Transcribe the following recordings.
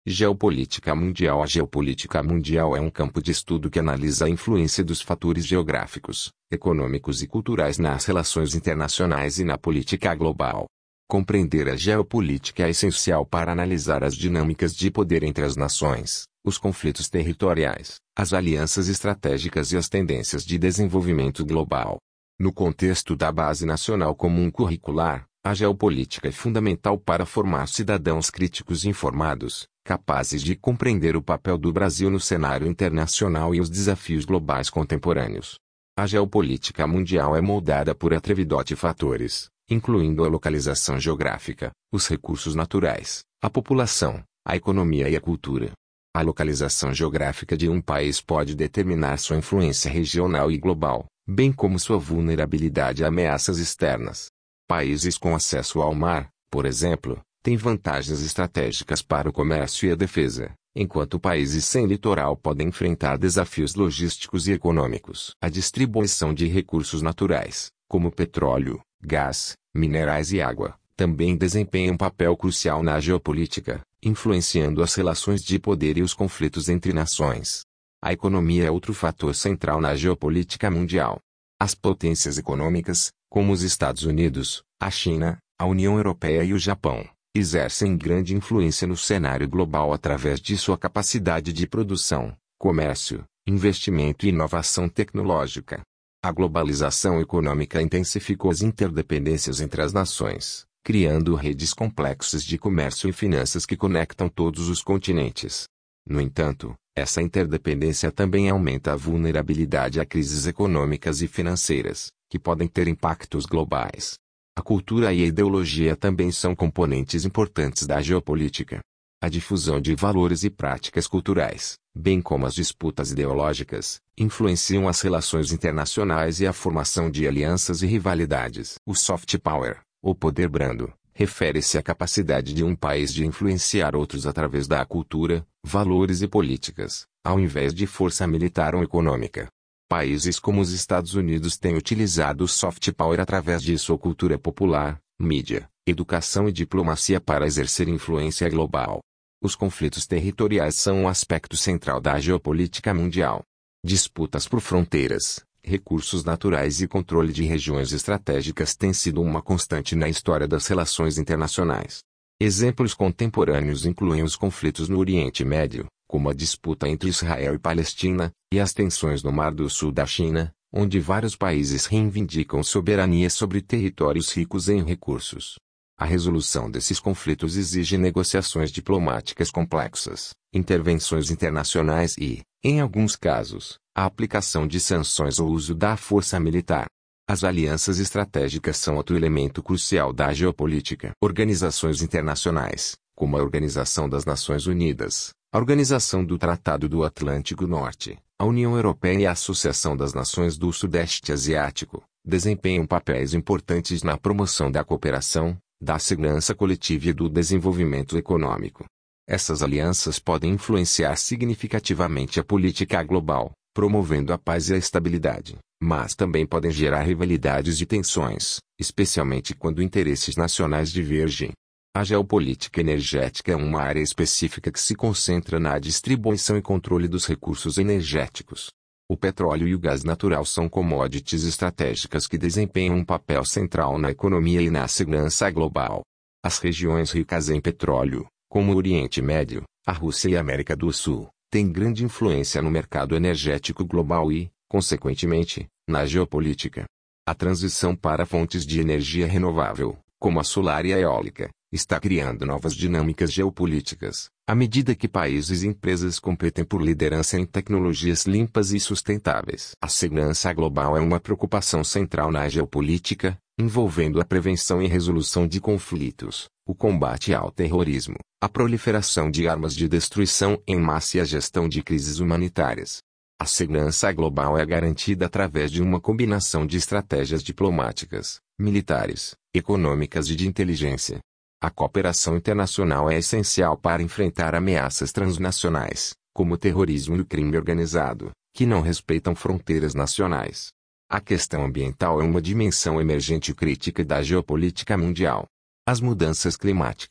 Geopolítica mundial. A geopolítica mundial é um campo de estudo que analisa a influência dos fatores geográficos, econômicos e culturais nas relações internacionais e na política global. Compreender a geopolítica é essencial para analisar as dinâmicas de poder entre as nações, os conflitos territoriais, as alianças estratégicas e as tendências de desenvolvimento global. No contexto da Base Nacional Comum Curricular, a geopolítica é fundamental para formar cidadãos críticos e informados, capazes de compreender o papel do Brasil no cenário internacional e os desafios globais contemporâneos. A geopolítica mundial é moldada por atrevidote fatores, incluindo a localização geográfica, os recursos naturais, a população, a economia e a cultura. A localização geográfica de um país pode determinar sua influência regional e global, bem como sua vulnerabilidade a ameaças externas. Países com acesso ao mar, por exemplo, têm vantagens estratégicas para o comércio e a defesa, enquanto países sem litoral podem enfrentar desafios logísticos e econômicos. A distribuição de recursos naturais, como petróleo, gás, minerais e água, também desempenha um papel crucial na geopolítica, influenciando as relações de poder e os conflitos entre nações. A economia é outro fator central na geopolítica mundial. As potências econômicas, como os Estados Unidos, a China, a União Europeia e o Japão, exercem grande influência no cenário global através de sua capacidade de produção, comércio, investimento e inovação tecnológica. A globalização econômica intensificou as interdependências entre as nações, criando redes complexas de comércio e finanças que conectam todos os continentes. No entanto, essa interdependência também aumenta a vulnerabilidade a crises econômicas e financeiras, que podem ter impactos globais. A cultura e a ideologia também são componentes importantes da geopolítica. A difusão de valores e práticas culturais, bem como as disputas ideológicas, influenciam as relações internacionais e a formação de alianças e rivalidades. O soft power, ou poder brando, refere-se à capacidade de um país de influenciar outros através da cultura, valores e políticas, ao invés de força militar ou econômica. Países como os Estados Unidos têm utilizado o soft power através de sua cultura popular, mídia, educação e diplomacia para exercer influência global. Os conflitos territoriais são um aspecto central da geopolítica mundial. Disputas por fronteiras, recursos naturais e controle de regiões estratégicas têm sido uma constante na história das relações internacionais. Exemplos contemporâneos incluem os conflitos no Oriente Médio, como a disputa entre Israel e Palestina, e as tensões no Mar do Sul da China, onde vários países reivindicam soberania sobre territórios ricos em recursos. A resolução desses conflitos exige negociações diplomáticas complexas, intervenções internacionais e, em alguns casos, a aplicação de sanções ou uso da força militar. As alianças estratégicas são outro elemento crucial da geopolítica. Organizações internacionais, como a Organização das Nações Unidas, a Organização do Tratado do Atlântico Norte, a União Europeia e a Associação das Nações do Sudeste Asiático, desempenham papéis importantes na promoção da cooperação, da segurança coletiva e do desenvolvimento econômico. Essas alianças podem influenciar significativamente a política global, promovendo a paz e a estabilidade, mas também podem gerar rivalidades e tensões, especialmente quando interesses nacionais divergem. A geopolítica energética é uma área específica que se concentra na distribuição e controle dos recursos energéticos. O petróleo e o gás natural são commodities estratégicas que desempenham um papel central na economia e na segurança global. As regiões ricas em petróleo, como o Oriente Médio, a Rússia e a América do Sul, têm grande influência no mercado energético global e, consequentemente, na geopolítica. A transição para fontes de energia renovável, como a solar e a eólica, está criando novas dinâmicas geopolíticas, à medida que países e empresas competem por liderança em tecnologias limpas e sustentáveis. A segurança global é uma preocupação central na geopolítica, envolvendo a prevenção e resolução de conflitos, o combate ao terrorismo, a proliferação de armas de destruição em massa e a gestão de crises humanitárias. A segurança global é garantida através de uma combinação de estratégias diplomáticas, militares, econômicas e de inteligência. A cooperação internacional é essencial para enfrentar ameaças transnacionais, como o terrorismo e o crime organizado, que não respeitam fronteiras nacionais. A questão ambiental é uma dimensão emergente e crítica da geopolítica mundial. As mudanças climáticas,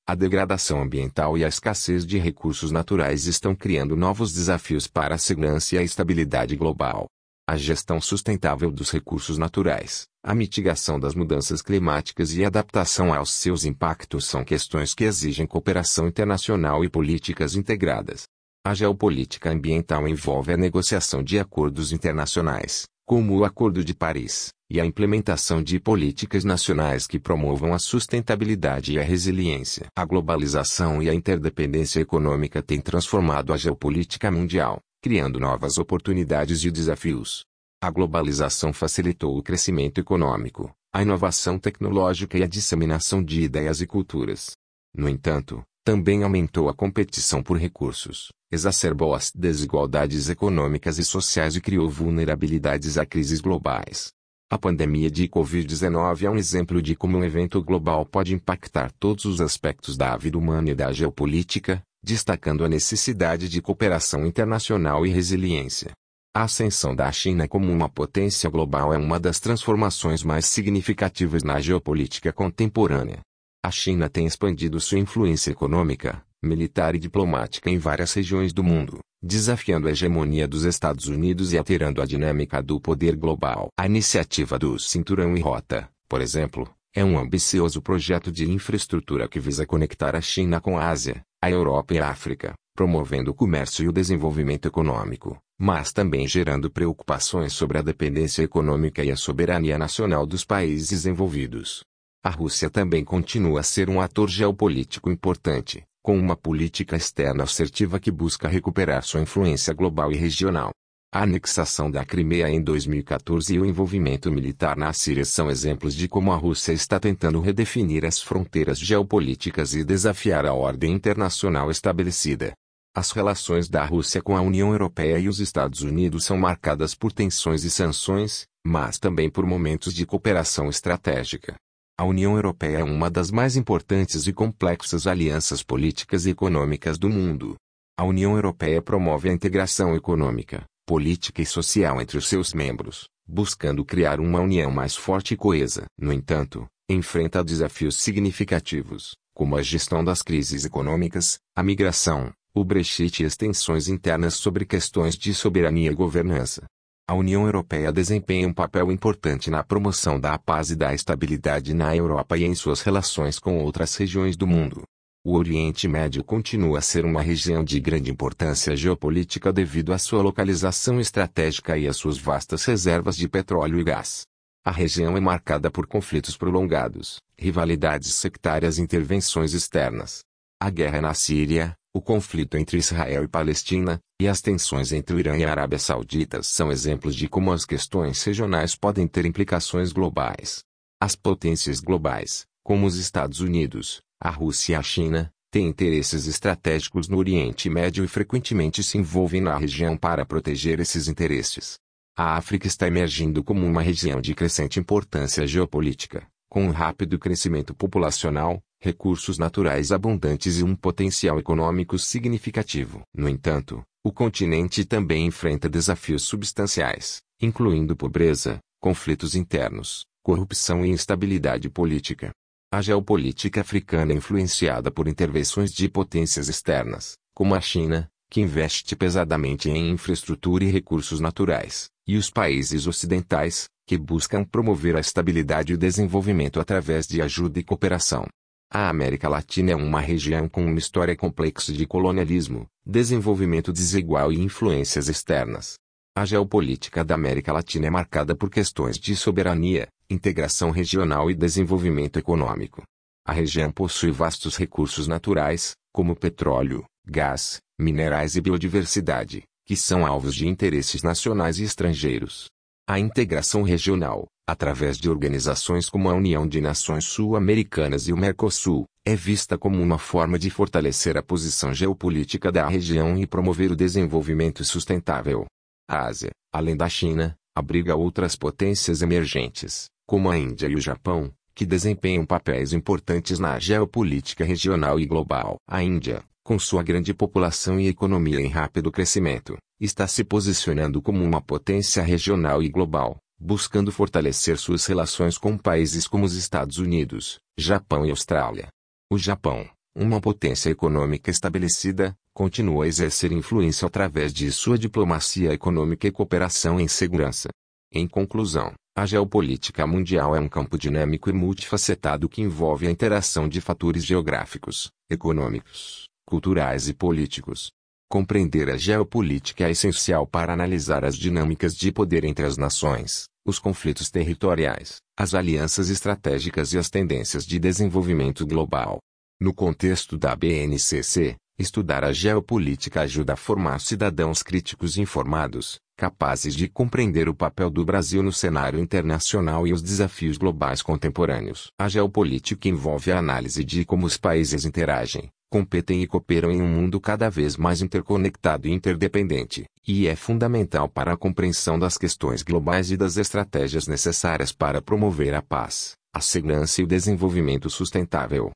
A degradação ambiental e a escassez de recursos naturais estão criando novos desafios para a segurança e a estabilidade global. A gestão sustentável dos recursos naturais, a mitigação das mudanças climáticas e a adaptação aos seus impactos são questões que exigem cooperação internacional e políticas integradas. A geopolítica ambiental envolve a negociação de acordos internacionais, como o Acordo de Paris, e a implementação de políticas nacionais que promovam a sustentabilidade e a resiliência. A globalização e a interdependência econômica têm transformado a geopolítica mundial, criando novas oportunidades e desafios. A globalização facilitou o crescimento econômico, a inovação tecnológica e a disseminação de ideias e culturas. No entanto, também aumentou a competição por recursos, exacerbou as desigualdades econômicas e sociais e criou vulnerabilidades a crises globais. A pandemia de Covid-19 é um exemplo de como um evento global pode impactar todos os aspectos da vida humana e da geopolítica, destacando a necessidade de cooperação internacional e resiliência. A ascensão da China como uma potência global é uma das transformações mais significativas na geopolítica contemporânea. A China tem expandido sua influência econômica, militar e diplomática em várias regiões do mundo, desafiando a hegemonia dos Estados Unidos e alterando a dinâmica do poder global. A iniciativa do Cinturão e Rota, por exemplo, é um ambicioso projeto de infraestrutura que visa conectar a China com a Ásia, a Europa e a África, promovendo o comércio e o desenvolvimento econômico, mas também gerando preocupações sobre a dependência econômica e a soberania nacional dos países envolvidos. A Rússia também continua a ser um ator geopolítico importante, com uma política externa assertiva que busca recuperar sua influência global e regional. A anexação da Crimeia em 2014 e o envolvimento militar na Síria são exemplos de como a Rússia está tentando redefinir as fronteiras geopolíticas e desafiar a ordem internacional estabelecida. As relações da Rússia com a União Europeia e os Estados Unidos são marcadas por tensões e sanções, mas também por momentos de cooperação estratégica. A União Europeia é uma das mais importantes e complexas alianças políticas e econômicas do mundo. A União Europeia promove a integração econômica, política e social entre os seus membros, buscando criar uma união mais forte e coesa. No entanto, enfrenta desafios significativos, como a gestão das crises econômicas, a migração, o Brexit e as tensões internas sobre questões de soberania e governança. A União Europeia desempenha um papel importante na promoção da paz e da estabilidade na Europa e em suas relações com outras regiões do mundo. O Oriente Médio continua a ser uma região de grande importância geopolítica devido à sua localização estratégica e às suas vastas reservas de petróleo e gás. A região é marcada por conflitos prolongados, rivalidades sectárias e intervenções externas. A guerra na Síria, o conflito entre Israel e Palestina, e as tensões entre o Irã e a Arábia Saudita são exemplos de como as questões regionais podem ter implicações globais. As potências globais, como os Estados Unidos, a Rússia e a China, têm interesses estratégicos no Oriente Médio e frequentemente se envolvem na região para proteger esses interesses. A África está emergindo como uma região de crescente importância geopolítica, com um rápido crescimento populacional, recursos naturais abundantes e um potencial econômico significativo. No entanto, o continente também enfrenta desafios substanciais, incluindo pobreza, conflitos internos, corrupção e instabilidade política. A geopolítica africana é influenciada por intervenções de potências externas, como a China, que investe pesadamente em infraestrutura e recursos naturais, e os países ocidentais, que buscam promover a estabilidade e o desenvolvimento através de ajuda e cooperação. A América Latina é uma região com uma história complexa de colonialismo, desenvolvimento desigual e influências externas. A geopolítica da América Latina é marcada por questões de soberania, integração regional e desenvolvimento econômico. A região possui vastos recursos naturais, como petróleo, gás, minerais e biodiversidade, que são alvos de interesses nacionais e estrangeiros. A integração regional, através de organizações como a União de Nações Sul-Americanas e o Mercosul, é vista como uma forma de fortalecer a posição geopolítica da região e promover o desenvolvimento sustentável. A Ásia, além da China, abriga outras potências emergentes, como a Índia e o Japão, que desempenham papéis importantes na geopolítica regional e global. A Índia, com sua grande população e economia em rápido crescimento, está se posicionando como uma potência regional e global, buscando fortalecer suas relações com países como os Estados Unidos, Japão e Austrália. O Japão, Uma potência econômica estabelecida, continua a exercer influência através de sua diplomacia econômica e cooperação em segurança. Em conclusão, a geopolítica mundial é um campo dinâmico e multifacetado que envolve a interação de fatores geográficos, econômicos, culturais e políticos. Compreender a geopolítica é essencial para analisar as dinâmicas de poder entre as nações, os conflitos territoriais, as alianças estratégicas e as tendências de desenvolvimento global. No contexto da BNCC, estudar a geopolítica ajuda a formar cidadãos críticos e informados, capazes de compreender o papel do Brasil no cenário internacional e os desafios globais contemporâneos. A geopolítica envolve a análise de como os países interagem, competem e cooperam em um mundo cada vez mais interconectado e interdependente, e é fundamental para a compreensão das questões globais e das estratégias necessárias para promover a paz, a segurança e o desenvolvimento sustentável.